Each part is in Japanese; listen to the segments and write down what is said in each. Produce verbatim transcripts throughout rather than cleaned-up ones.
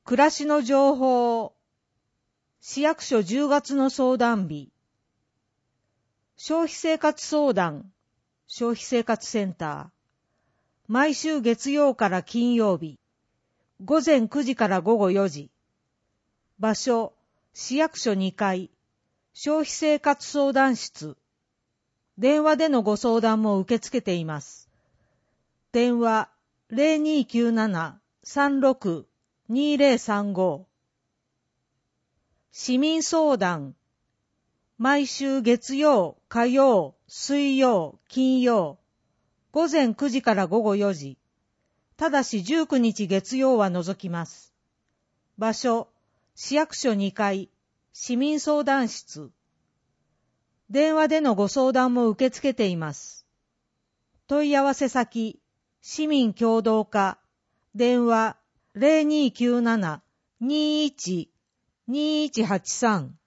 暮らしの情報。市役所じゅうがつの相談日。消費生活相談、消費生活センター。毎週月曜から金曜日。午前くじから午後よじ。場所、市役所にかい。消費生活相談室。電話でのご相談も受け付けています。電話 ゼロにーきゅうなな さんろく にーゼロさんご。市民相談。毎週月曜、火曜、水曜、金曜。午前くじから午後よじ。ただしじゅうくにち月曜は除きます。場所、市役所にかい、市民相談室。電話でのご相談も受け付けています。問い合わせ先、市民協働課、電話 ゼロにーきゅうなな にーいち にーいちはちさん。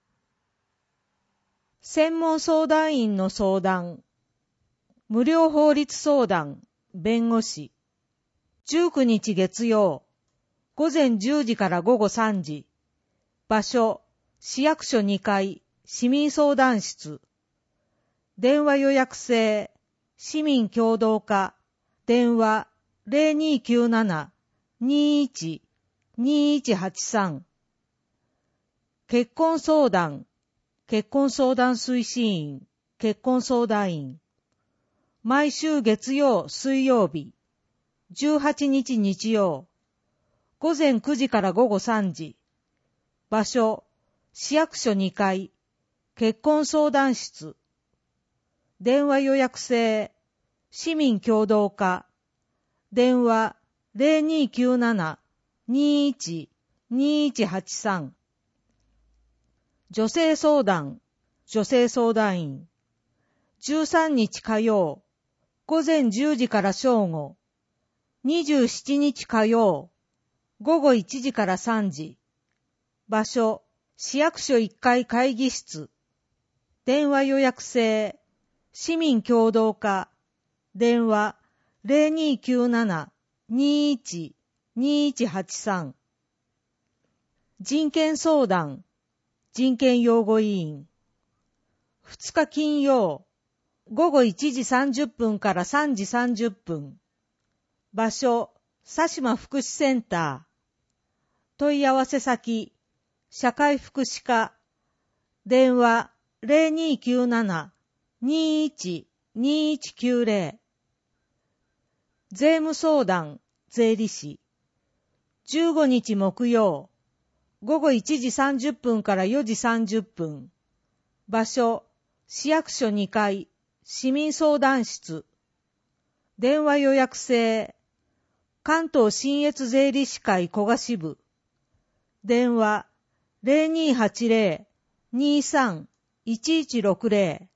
専門相談員の相談。無料法律相談、弁護士。じゅうくにち月曜、午前じゅうじから午後さんじ。場所、市役所にかい、市民相談室。電話予約制、市民協働課、電話 ゼロにーきゅうなな にーいち にーいちはちさん。結婚相談、結婚相談推進員、結婚相談員。毎週月曜、水曜日、じゅうはちにち日曜、午前くじから午後さんじ。場所、市役所にかい、結婚相談室。電話予約制、市民協働課。電話 ゼロにーきゅうなな にーいち にーいちはちさん。女性相談、女性相談員。じゅうさんにち火曜、午前じゅうじから正午。にじゅうしちにち火曜、午後いちじからさんじ。場所、市役所いっかい会議室。電話予約制、市民協働課。電話 ゼロにーきゅうなな にーいち にーいちはちさん。人権相談、人権擁護委員。ふつか金曜、午後いちじさんじゅっぷんからさんじさんじゅっぷん。場所、佐島福祉センター。問い合わせ先、社会福祉課。電話 ゼロにーきゅうなな にーいち にーいちきゅうゼロ。税務相談、税理士。じゅうごにち木曜、午後いちじさんじゅっぷんからよじさんじゅっぷん。場所、市役所にかい、市民相談室。電話予約制、関東信越税理士会古賀支部。電話 ゼロにーはちゼロ にーさん いちいちろくゼロ。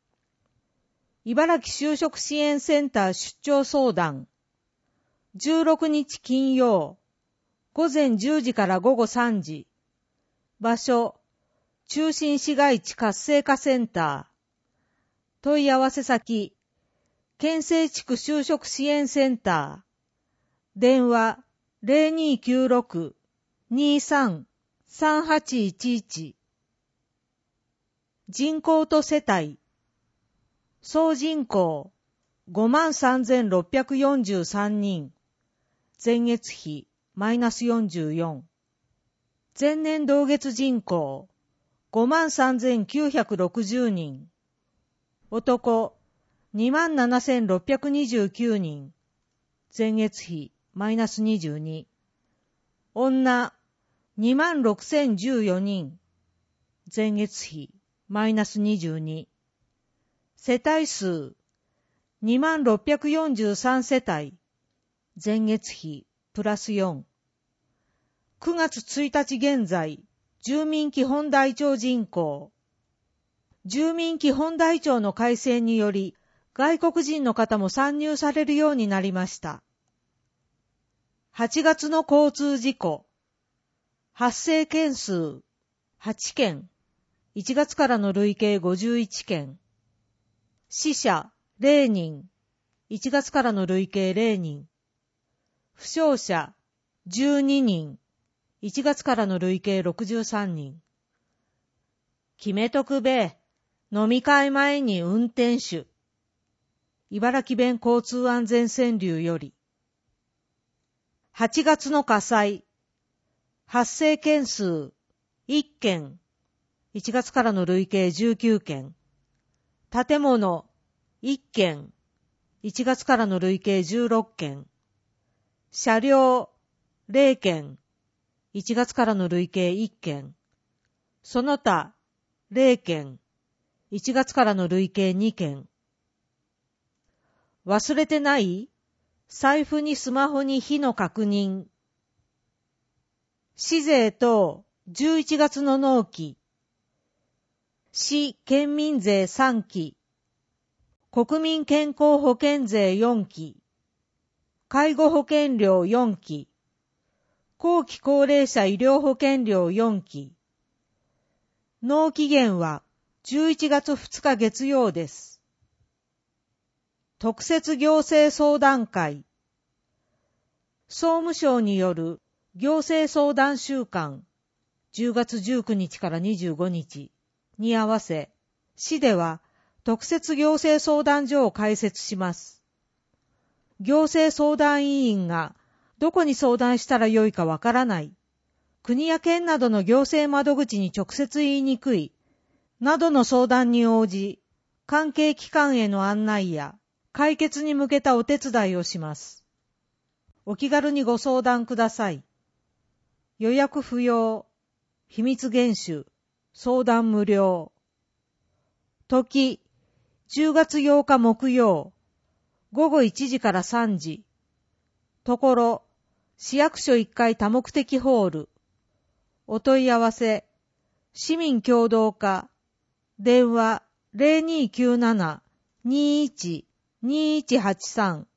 茨城就職支援センター出張相談。じゅうろくにち金曜、午前じゅうじから午後さんじ。場所、中心市街地活性化センター。問い合わせ先、県西地区就職支援センター。電話 ゼロにーきゅうろく にーさん さんはちいちいち。人口と世帯。総人口 ごまんさんぜんろっぴゃくよんじゅうさんにん。前月比マイナスよんじゅうよん。前年同月人口 ごまんさんぜんきゅうひゃくろくじゅうにん。男 にまんななせんろっぴゃくにじゅうきゅうにん。前月比マイナスにじゅうに。女 にまんろくせんじゅうよにん。前月比マイナスにじゅうに。世帯数 にまんろっぴゃくよんじゅうさん 世帯。前月比プラスよん。くがつついたち現在、住民基本台帳人口。住民基本台帳の改正により、外国人の方も参入されるようになりました。はちがつの交通事故。発生件数はちけん。いちがつからの累計ごじゅういっけん。死者ゼロにん。いちがつからの累計ゼロにん。負傷者じゅうににん。 いちがつからの累計ろくじゅうさんにん。決めとくべ。飲み会前に運転手。茨城弁交通安全川柳より。はちがつの火災。発生件数いっけん。いちがつからの累計じゅうきゅうけん。建物いっけん。いちがつからの累計じゅうろっけん。車両ゼロけん。いちがつからの累計いっけん。その他ゼロけん。いちがつからの累計にけん。忘れてない？財布にスマホに日の確認。市税とじゅういちがつの納期。市県民税さんき。国民健康保険税よんき。介護保険料よんき。後期高齢者医療保険料よんき。納期限はじゅういちがつふつか月曜です。特設行政相談会。総務省による行政相談週間じゅうがつじゅうくにちからにじゅうごにちに合わせ、市では特設行政相談所を開設します。行政相談委員がどこに相談したらよいかわからない、国や県などの行政窓口に直接言いにくい、などの相談に応じ、関係機関への案内や解決に向けたお手伝いをします。お気軽にご相談ください。予約不要、秘密厳守、相談無料。時、じゅうがつようか木曜、ごごいちじからさんじ。ところ、市役所いっかい多目的ホール。お問い合わせ、市民協働課、電話 ゼロにーきゅうなな にーいち にーいちはちさん